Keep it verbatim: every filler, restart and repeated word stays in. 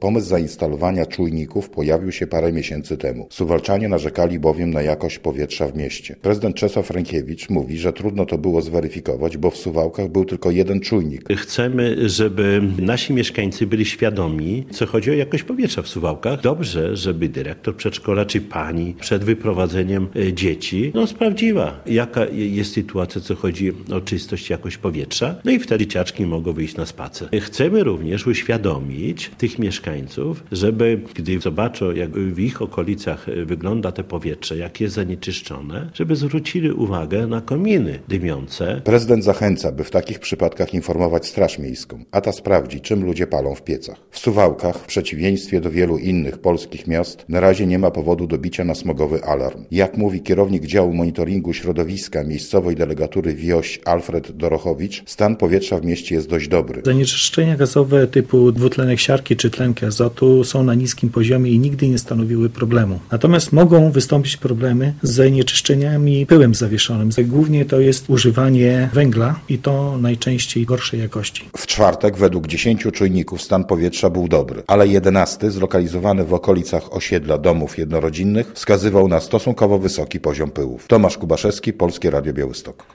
Pomysł zainstalowania czujników pojawił się parę miesięcy temu. Suwalczanie narzekali bowiem na jakość powietrza w mieście. Prezydent Czesław Rękiewicz mówi, że trudno to było zweryfikować, bo w Suwałkach był tylko jeden czujnik. Chcemy, żeby nasi mieszkańcy byli świadomi, co chodzi o jakość powietrza w Suwałkach. Dobrze, żeby dyrektor przedszkola czy pani przed wyprowadzeniem dzieci no, sprawdziła, jaka jest sytuacja, co chodzi o czystość, jakość powietrza. No i wtedy dzieciaczki mogą wyjść na spacer. Chcemy również uświadomić tych mieszkańców, żeby gdy zobaczą, jak w ich okolicach wygląda to powietrze, jak jest zanieczyszczone, żeby zwrócili uwagę na kominy dymiące. Prezydent zachęca, by w takich przypadkach informować Straż Miejską, a ta sprawdzi, czym ludzie palą w piecach. W Suwałkach, w przeciwieństwie do wielu innych polskich miast, na razie nie ma powodu do bicia na smogowy alarm. Jak mówi kierownik działu monitoringu środowiska miejscowej delegatury Wioś Alfred Dorochowicz, stan powietrza w mieście jest dość dobry. Zanieczyszczenia gazowe typu dwutlenek siarki czy tlenki azotu są na niskim poziomie i nigdy nie stanowiły problemu. Natomiast mogą wystąpić problemy z zanieczyszczeniami pyłem zawieszonym. Głównie to jest używanie węgla i to najczęściej gorszej jakości. W czwartek według dziesięciu czujników stan powietrza był dobry, ale jedenasty, zlokalizowany w okolicach osiedla domów jednorodzinnych, wskazywał na stosunkowo wysoki poziom pyłów. Tomasz Kubaszewski, Polskie Radio Białystok.